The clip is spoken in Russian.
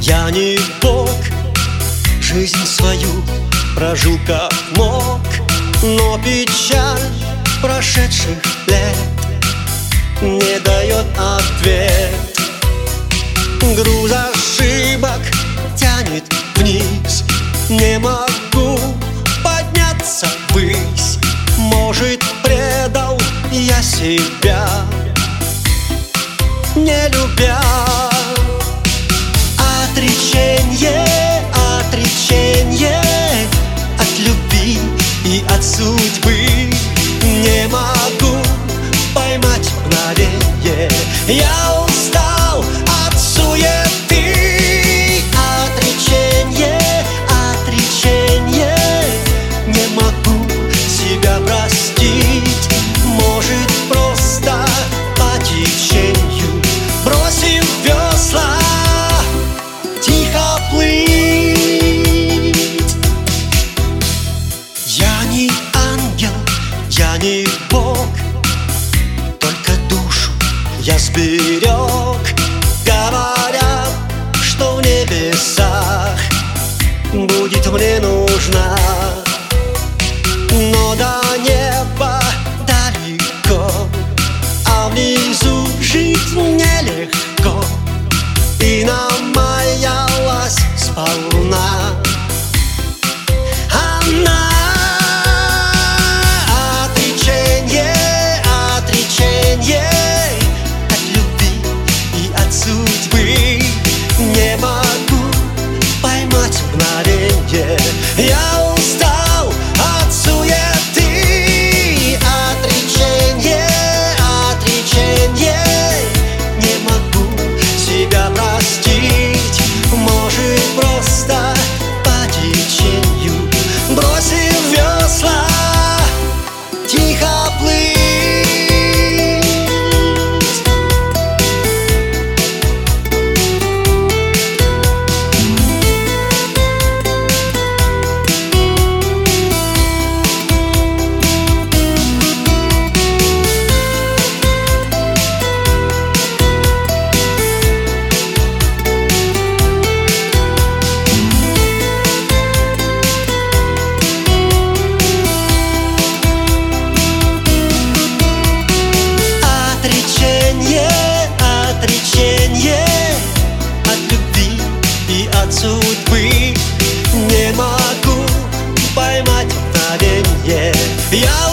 Я не Бог, жизнь свою прожил как мог, но печаль прошедших лет не дает ответ. Груз ошибок тянет вниз, не могу подняться ввысь. Может, предал я себя, не любя. Отреченье, отреченье от любви и от судьбы. Не могу поймать мгновенье, я устал от суеты. Отреченье, отреченье, не могу себя простить. Может, просто по течению, бросив весла, тихо плыть. Я не ангел, я не Бог, только душу я сберег. Говорят, что в небесах будет мне нужна, но до неба далеко, а внизу жить нелегко. И намаялась сполна она. Отреченье, отреченье от любви и от судьбы. Не могу поймать мгновенье, я устал от суеты. Отреченье, отреченье, не могу себя простить. Может, просто по течению, бросив весла, тихо плыть. Отреченье от любви и от судьбы. Не могу поймать мгновенье, я